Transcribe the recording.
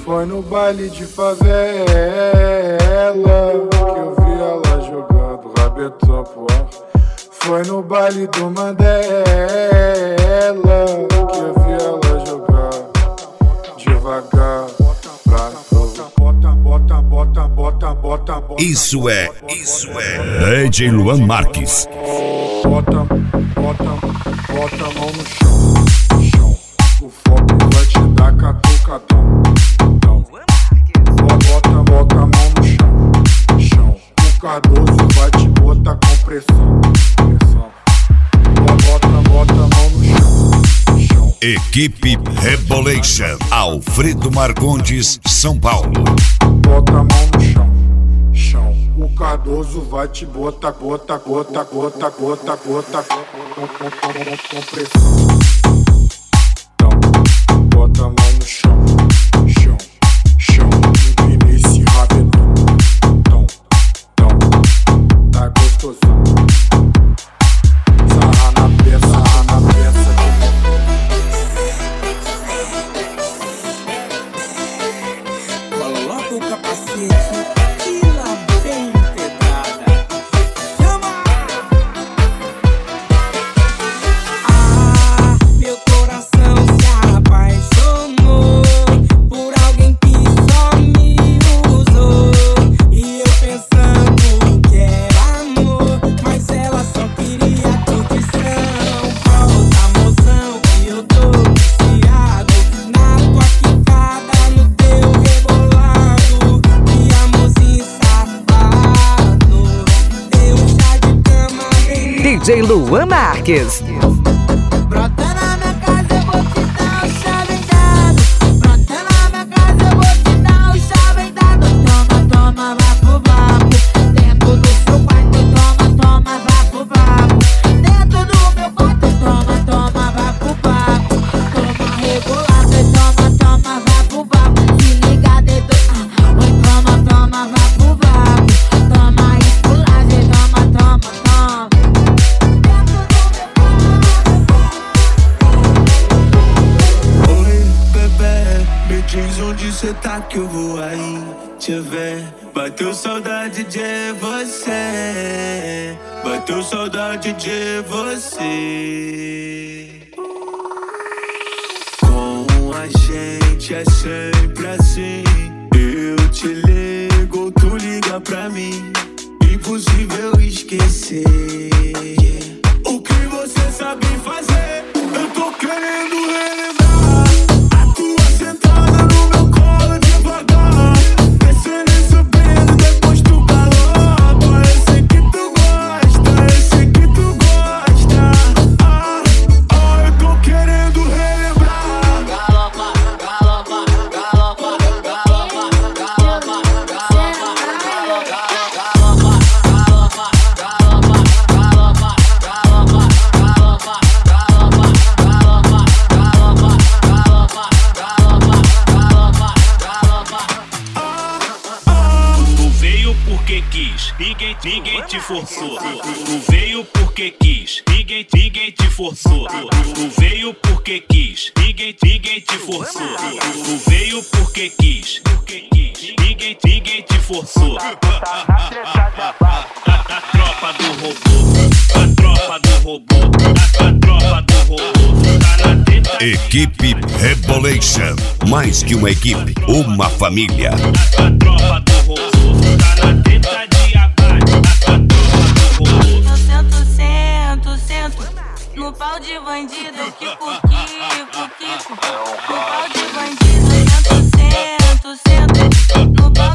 Foi no baile de favela que eu vi ela jogando rabetão pro ar. Foi no baile do Mandela que eu vi ela jogar devagar pra bota. Isso é DJ Luan Marques. Bota a mão no chão. O foco vai te dar catucadão. Bota a mão no chão. O Cardoso vai te botar com pressão. Bota a mão no chão. Equipe Rebolation, Alfredo Marcondes, São Paulo. Bota a mão no chão. O Cardoso vai te botar com pressão. Bota a mão no chão. Empina esse rabetão. Tá gostosão. Sarra na peça Coloca o capacete e lá vem pedrada. Chama! Ah, meu coração se apaixonou por alguém que só me usou. E eu pensando que era amor, mas ela só queria curtição. Volta, mozão, que eu tô viciado na tua quicada, no teu rebolado. E amorzinho safado, teu chá de cama bem. DJ Luan Marques. Brota na minha casa, eu vou te dar o chave dado. Brota na minha casa, eu vou te dar o chave dado. Toma, vá pro vapo. Dentro do seu quarto, toma, vá pro vapo. Dentro do meu quarto, toma, vá pro vapo. Toma rebolado e toma, vá pro vapo. Se liga, dedo, oi, toma, vá pro vapo. Toma esculagem, toma. Oi, bebê, me diz onde cê tá que eu vou aí te ver. Bateu saudade de você, bateu saudade de você. Com a gente é sempre assim. Eu te ligo, tu liga pra mim. Impossível esquecer o que você sabe fazer. Eu tô querendo relembrar a tua sentada no meu colo devagar, descendo e subindo depois do galopa. Eu sei que tu gosta, eu tô querendo relembrar. Galopa. Tu veio porque quis, ninguém te forçou. Tu veio porque quis, ninguém te forçou. Tu veio porque quis, ninguém te forçou. Tu veio porque quis, ninguém te forçou. A tropa do robô, tá na teta. Equipe Rebolation, mais que uma equipe, uma família. A tropa do robô, tá na teta de abate. A tropa do robô. Eu sento no pau de bandido, Kiko. No pau de bandido, sento no pau